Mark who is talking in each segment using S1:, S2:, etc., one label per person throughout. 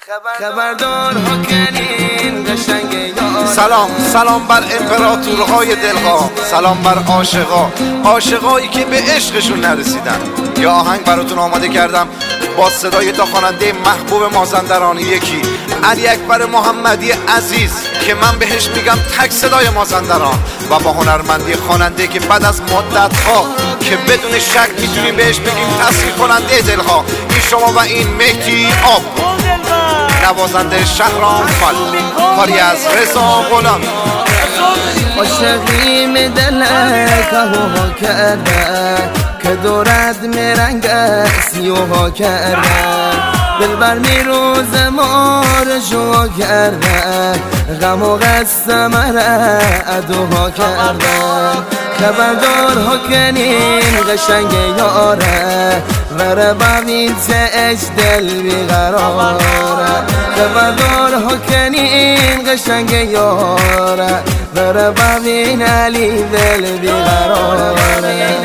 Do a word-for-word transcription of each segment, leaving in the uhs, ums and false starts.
S1: خبردار ها کنین قشنگ یار.
S2: سلام سلام بر امپراتورهای دلها، سلام بر عاشقا، عاشقایی که به عشقشون نرسیدن. یا آهنگ براتون آماده کردم با صدای تا خواننده محبوب مازندرانی، یکی علی اکبر محمدی عزیز که من بهش میگم تک صدای مازندران، و با هنرمندی خواننده که بعد از مدت‌ها که بدون شک میتونیم بهش بگیم تصویر کننده دلها، این شما و این مهدی آب، نوازنده شهرام فل، کاری از رضا غلامی.
S1: عاشقیم دلک هوا کرده که دورت میرنگ سیوها کرده، دلبر میروز مار شوها کرده، غم و غصه مره ادوها کرده. خبردار ها کنین قشنگ یاره، وره ببین تش دل بیقراره. خبردار ها کنین قشنگ یاره، وره ببین علی دل بیقراره.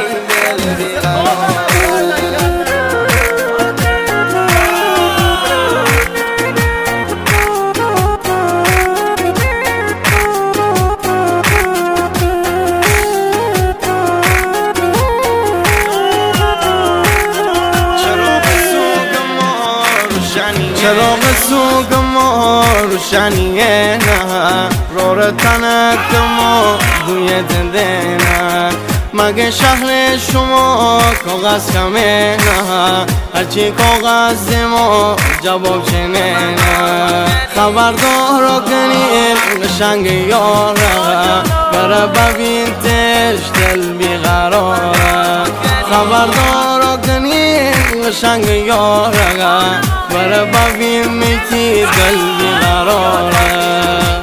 S3: چراغ سوگ ما روشنیه نه، رور تنک ما بوی دنده نه، مگه شهر شما کاغذ کمه نه، هرچی کاغذ ما جواب چنه نه. خبردار کنیم قشنگ یاره، بره ببین تش دل بیقراره. خبردار کنیم قشنگ یاره، بره ببین میتی دل بیقراره.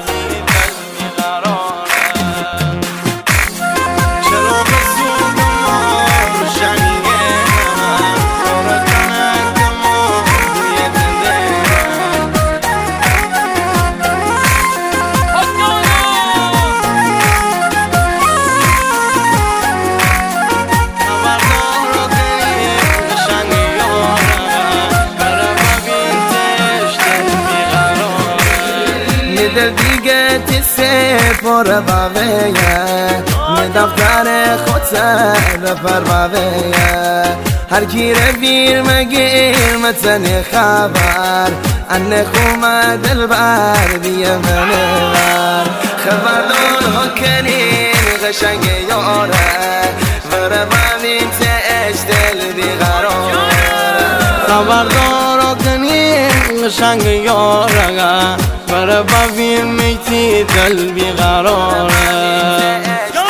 S1: دل دیگه تی سپاره باویه، می دفتر خود سر پر باویه، هر کی رویر مگیر متن خبر، انه خومه دل بر بیه منه بر. خبردار ها کنین قشنگ یاره، وره ببین تش دل بیقراره.
S3: خبردار ها کنین قشنگ یاره، بره ببین میتی دل بیقراره.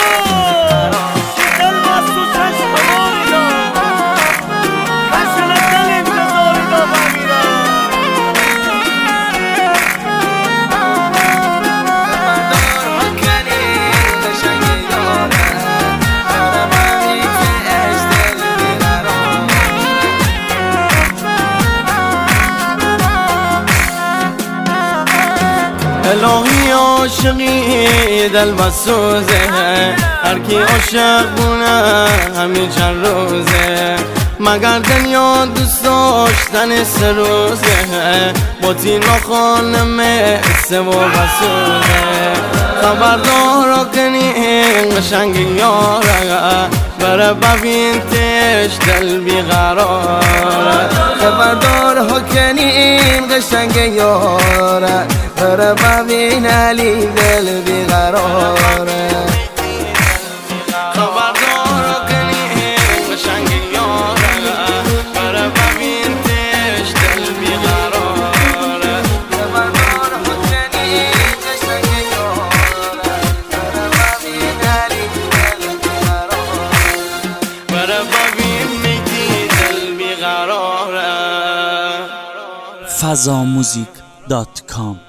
S3: الهی عاشقی دل بسوزه، هر کی عاشق بونه همین چند روزه، مگر دنیا دوست داشتن سه روزه، با تینا خانم سه و بسوزه. خبردار کنین قشنگ یاره، بره ببین تش دل بیقراره.
S1: خبردار ها کنین قشنگ یاره، بره ببین علی دل بیقراره.
S3: خبردار کنین قشنگ یاره، بره ببین تش دل بیقراره.
S1: خبردار ها کنین قشنگ یاره، بره ببین علی دل بیقراره.
S3: بره ببین میتی دل بیقراره.
S4: فضاموزیک دات کام